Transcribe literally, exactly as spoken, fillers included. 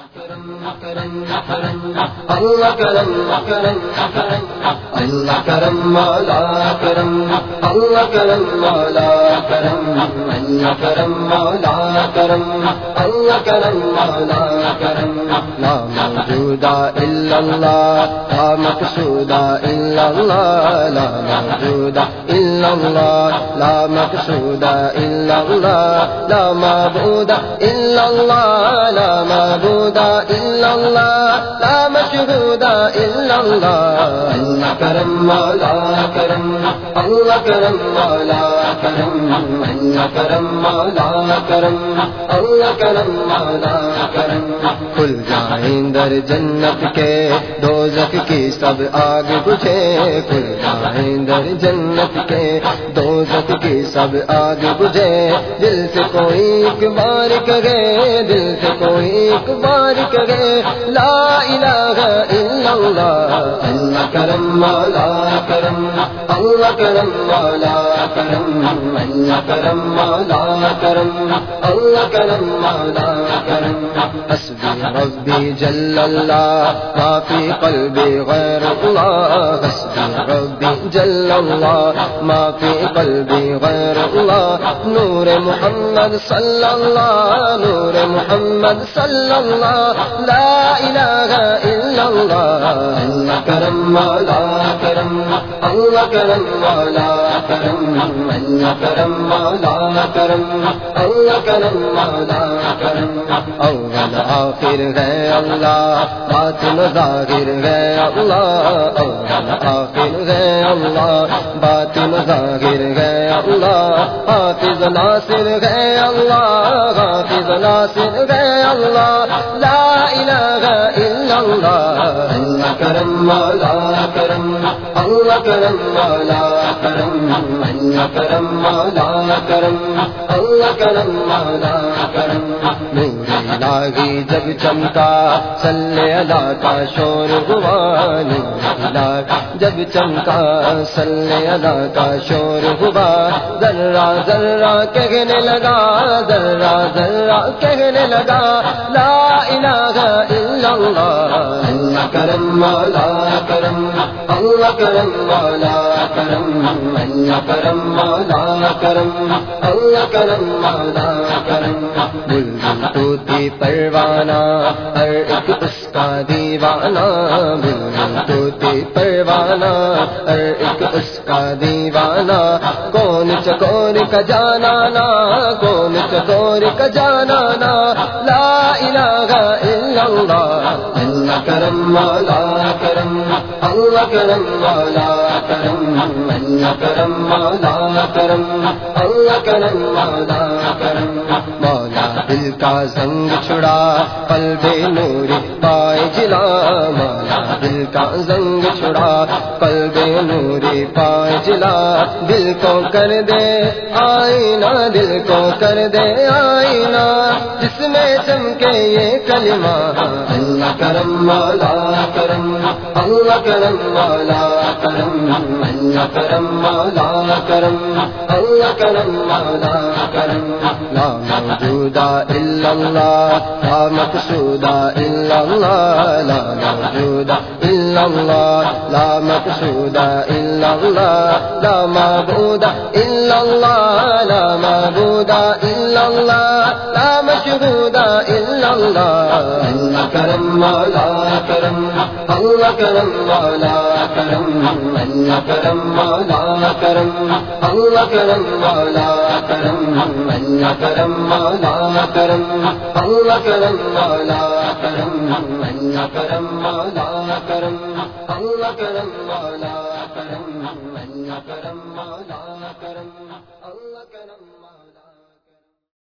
اللہ کرم کرم کرم اللہ کرم مولا کرم اللہ کرم مولا کرم اللہ کرم مولا کرم اللہ کرم مولا کرم لا موجود الا اللہ لا مقصود الا اللہ لا موجود الا اللہ لا مقصود الا اللہ لا معبود الا اللہ لا معبود الا اللہ لا مشہود الا اللہ اللہ کرم مولا کرم اللہ کرم مولا کرم اللہ کرم مولا کرم اللہ کرم مولا کرم کھل جائیں در جنت کے دوزخ کی سب آگ بجھے کھل جائیں در جنت کے دوزخ کی سب آگ بجھے دل سے کوئی ایک بار کہے دل سے کوئی ایک بار کہے لا الہ الا اللہ اللہ کرم مولا کرم اللہ کرم مولا کرم اللہ کرم مولا کرم اللہ کرم مولا کرم حسبی ربی جل اللہ ما فی قلبی غیر اللہ حسبی ربی جل اللہ ما فی قلبی غیر اللہ نور محمد صلی اللہ نور محمد صلی اللہ لا الہ الا اللہ اللہ کرم مولا کرم اللہ کرم مولا کرم اللہ کرم مولا کرم اللہ کرم مولا کرم اول آخر ہے اللہ باطن ظاہر ہے اللہ اول آخر ہے اللہ باطن ظاہر ہے اللہ حافظ ناصر ہے اللہ حافظ ناصر ہے اللہ لا الہ الا اللہ اللہ کرم مولا کرم اللہ کرم مولا کرم اللہ کرم مولا کرم اللہ کرم مولا کرم نور الہی جب چمکا صلی اللہ کا شور ہوا نور الہی جب چمکا صلی اللہ کا شور ہوا ذرہ ذرہ کہنے لگا ذرہ ذرہ کہنے لگا لا الہ الا اللہ اللہ کرم مولا کرم اللہ کرم مولا کرم اللہ کرم مولا کرم اللہ کرم مولا کرم بلبل طوطی پروانہ ہر ایک اس کا دیوانہ بلبل طوطی پروانہ ہر ایک اس کا دیوانہ کون چکور کا جانانا کون چکور کا جانانا لا الہ الا اللہ اللہ کرم مولا کرم اللہ کرم مولا کرم اللہ کرم مولا کرم اللہ کرم مولا کرم مولا دل کا زنگ چھڑا قلب نوری پائے جلا مولا دل کا زنگ چھڑا قلب نوری پائے جلا دل کو کر دے آئینہ دل کو کر دے آئینہ جس میں چمکے یہ کلمہ اللہ کرم مولا کرم اللہ کرم مولا کرم اللہ کرم مولا کرم اللہ کرم مولا کرم لا موجود الا اللہ لا مقصود الا اللہ لا موجود الا اللہ لا مقصود الا اللہ لا معبود الا اللہ لا معبود الا اللہ لا مشہود الا اللہ اللہ کرم مولا کرم اللہ کرم مولا کرم اللہ کرم مولا کرم اللہ کرم مولا کرم اللہ کرم مولا کرم اللہ کرم مولا کرم اللہ کرم مولا کرم اللہ کرم مولا کرم اللہ کرم مولا کرم اللہ کرم مولا